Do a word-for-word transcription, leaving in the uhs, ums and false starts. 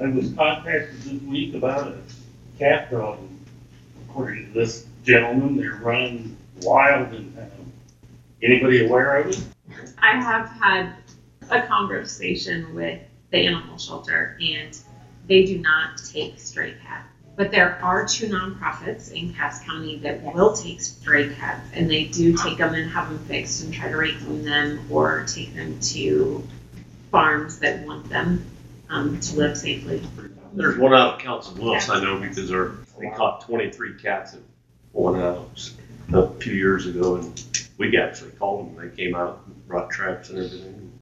I was contacted this week about a cat problem. According to this gentleman, they're running wild in town. Anybody aware of it? I have had a conversation with the animal shelter, and they do not take stray cats. But there are two nonprofits in Cass County that will take stray cats, and they do take them and have them fixed and try to reclaim them or take them to farms that want them um, to live safely. There's one out of Council Bluffs, I know, because they're, they caught twenty-three cats at one house a few years ago, and we actually called them. They came out and brought traps and everything.